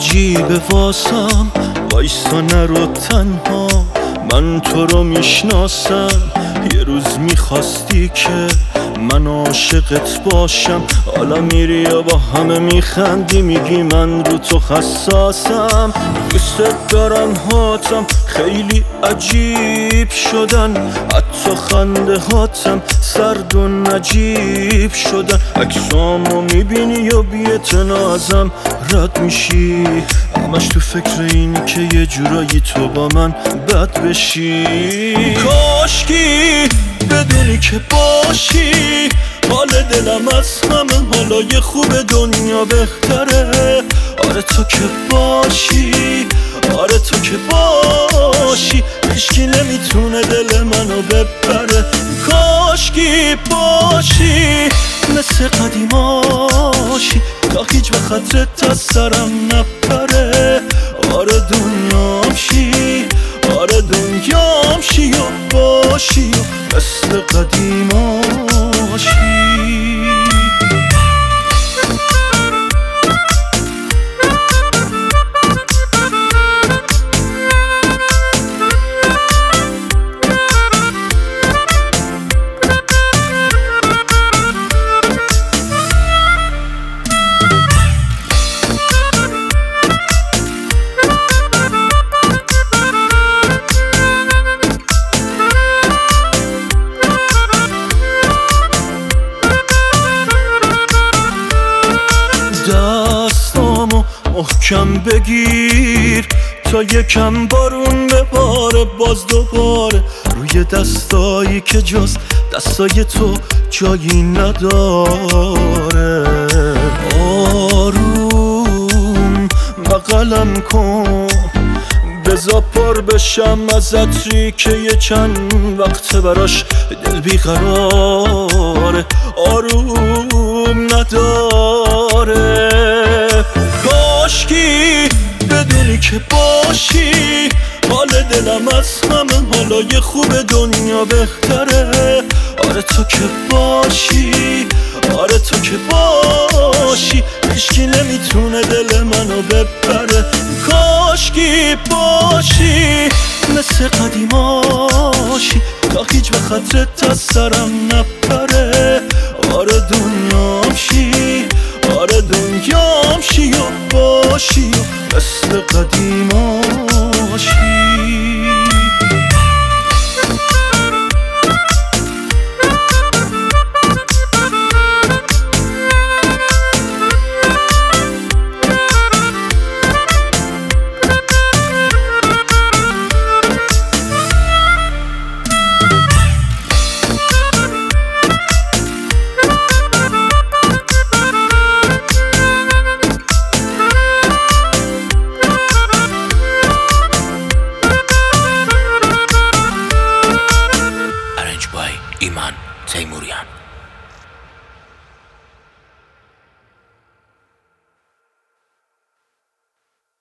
عجیبه واسم، وایسا نرو تنها، من تو رو میشناسم. یه روز میخواستی که من عاشقت باشم، حالا میری یا با همه میخندی، میگی من رو تو حساسم. دوست دارم هاتم خیلی عجیب شدن، حتی خنده هاتم سرد و نجیب شدن. عکسامو میبینی یا بی‌اعتنا ازم رد میشی، همش تو فکر اینی که یه جورایی تو با من بد بشی. کاشکی بدونی که باشی، حال دلم از همه حالای خوب دنیا بهتره. آره تو که باشی، آره تو که باشی، هیچکی نمیتونه دل منو ببره. کاشکی باشی مثل قدیماشی، تا هیچ وقت خاطرت از سرم نپره. آره دنیام شی، آره دنیام شی و باشی و مثل قدیماشی. دستامو محکم بگیر تا یکم بارون بباره، باز دوباره روی دستایی که جز دستای تو جایی نداره. آروم بغلم کن، بذار پر بشم از عطری که یه چند وقته براش دل بیقراره. آروم نداره. کاشکی بدونی که باشی، حال دلم از همه حالای خوب دنیا بهتره. آره تو که باشی، آره تو که باشی، هیچکی نمیتونه دل منو ببره. کاشکی باشی مثل قدیماشی، تا هیچ وقت خاطرت از سرم نپره. آره دنیام شی، آره دنیام شی و باشی و مثل قدیماشی. ایمان تیموریان.